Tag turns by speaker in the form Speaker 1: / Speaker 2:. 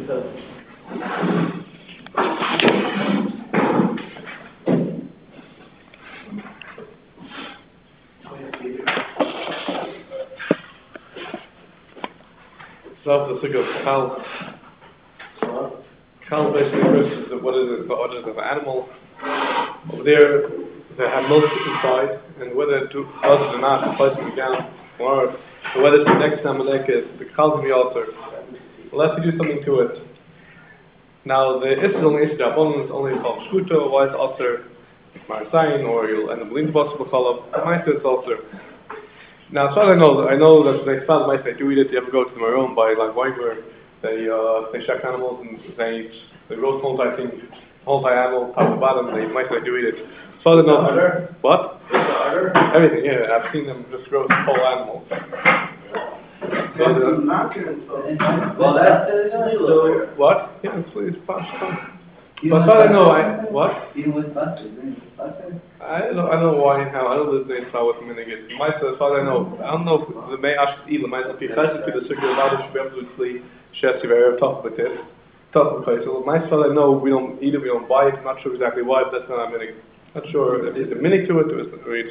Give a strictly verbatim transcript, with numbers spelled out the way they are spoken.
Speaker 1: So the thing of Cal, Cal basically refers to what is it, the order of an animal. Over there, they have milk inside, and whether it do, does it or not, placing it down, or whether it's the next Amalek is the Cal's in the altar. Unless you do something to it. Now, the Issa is only Issa Rabbanon, is only called Shkuto, why it's altar Marasayin, or you'll end up leaning boss of the Chalab, the Maisa is altar. Now, as far as I know, I know that they found mice, they do eat it. You ever go to the Maroon by like Weinberg, they uh, they check animals and they they roast whole entire thing, whole entire animal, top to bottom. They mice, they do eat it. As far as I know,
Speaker 2: udder?
Speaker 1: What?
Speaker 2: With the udder?
Speaker 1: Everything, yeah. I've seen them just roast whole animals. But, uh,
Speaker 2: Well, that's so.
Speaker 1: What? Yeah, it's it's fun. But as far as I know, I what?
Speaker 3: Even with buses, buses.
Speaker 1: I don't, I don't know why and how. I don't know the name with them in the get. Myself, as far as I know, I don't know if the may ask Ela might not be present to the circular body should be absolutely shesi very tough with it. Tough with it. So my as far as I know, we don't eat it, we don't buy it. I'm not sure exactly why, but that's not a minig. Not sure if there's a minig to it or is it